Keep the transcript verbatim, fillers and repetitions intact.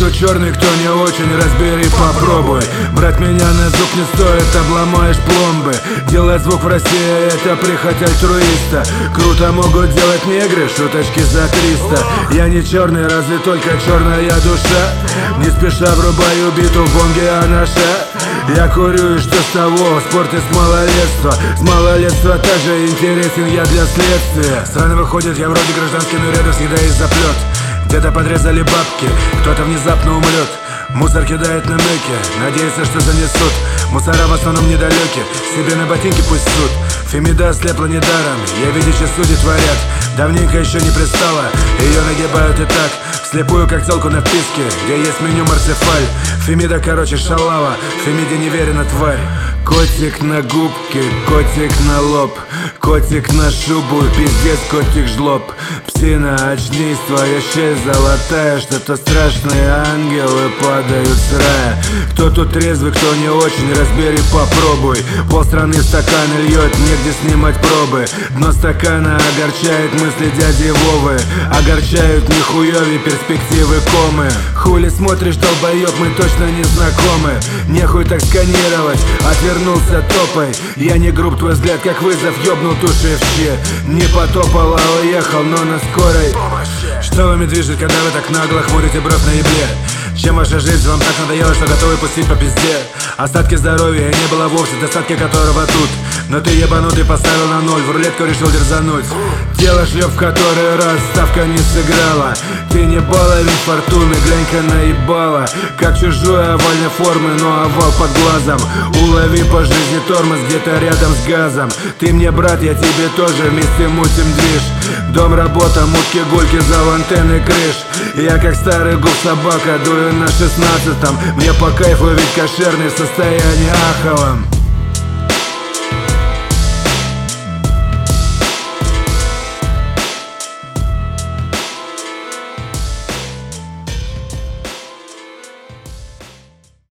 кто черный, кто не очень, разбери, попробуй. Брать меня на зуб не стоит, обломаешь пломбы. Делать звук в России — это прихоть альтруиста. Круто могут делать негры, шуточки за триста. Я не черный, разве только черная душа. Не спеша врубаю биту в бонге анаша. Я курю, и что с того? Спорт и с малолетства. С малолетства также интересен я для следствия. Странно выходит, я вроде гражданский, но рядом всегда есть заплет. Где-то подрезали бабки, кто-то внезапно умрет. Мусор кидает намеки, надеется, что занесут. Мусора в основном недалеки, себе на ботинки пусть суд. Фемида ослепла недаром, я видящий судьи творят. Давненько еще не пристала, ее нагибают и так. Вслепую, как телку на вписке, где есть меню Марсифаль. Фемида, короче, шалава, Фемиде не верена тварь. Котик на губке, котик на лоб, котик на шубу, пиздец, котик жлоб. Псина, очнись, твоя честь золотая. Что-то страшные ангелы падают с рая. Кто тут трезвый, кто не очень, разбери, попробуй. Полстраны стаканы льет, негде снимать пробы. Дно стакана огорчает мысли дяди Вовы. Огорчают нихуёве перспективы комы. Хули смотришь, долбоёб, мы точно не знакомы. Нехуй так сканировать, отвернулся топай. Я не груб, твой взгляд как вызов, ёбнул туши в щи. Не потопал, а уехал, но на скорой. Что вами движет, когда вы так нагло хмурите бровь на ебле? Чем ваша жизнь вам так надоела, что готовы пустить по пизде? Остатки здоровья не было вовсе, достатки которого тут. Но ты ебанутый поставил на ноль, в рулетку решил дерзануть. Тело шлеп в который раз, ставка не сыграла. Ты не баловень фортуны, глянь-ка наебала. Как чужой овальной формы, но овал под глазом. Улови по жизни тормоз где-то рядом с газом. Ты мне брат, я тебе тоже, вместе мутим движ. Дом, работа, мутки, гульки, зал, антенны, крыш. Я как старый губ собака, дую на шестнадцатом. Мне по кайфу, ведь кошерный в состоянии аховом.